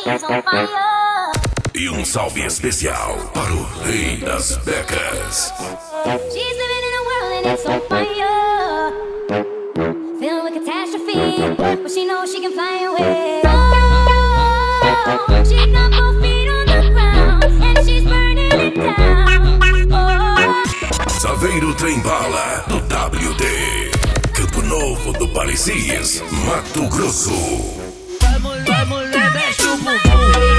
She's on fire. E um salve especial para o Rei das Becas. She's living in a world and it's on fire. Filled with catastrophe, but she knows she can fly away. Oh, she got both feet on the ground and she's burning it down. Oh. Saveiro Trembala do WD. Campo Novo do Parecis, Mato Grosso. Vai mulher, mexe o bumbum.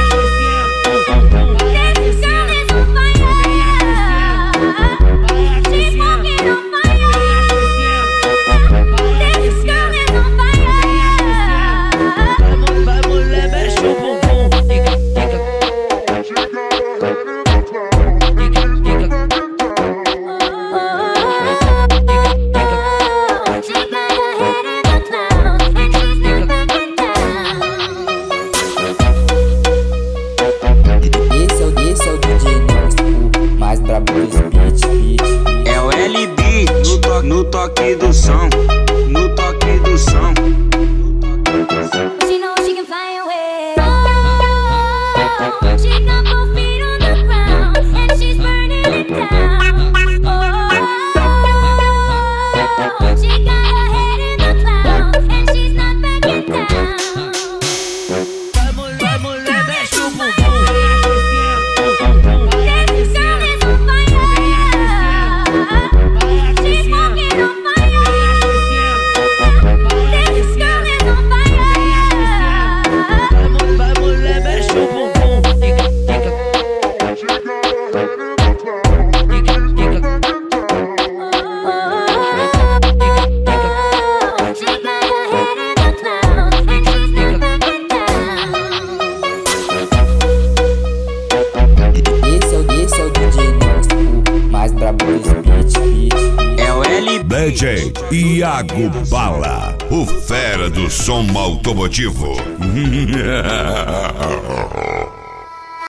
É o LB no toque do som, no toque do som. She knows she can fly away. Oh, she got both feet on the ground and she's burning it down. Oh, she got her head in the clouds and she's not backing down. Vai mulher, mexe o bumbum. É o LB DJ Iago Bala, o fera do som automotivo.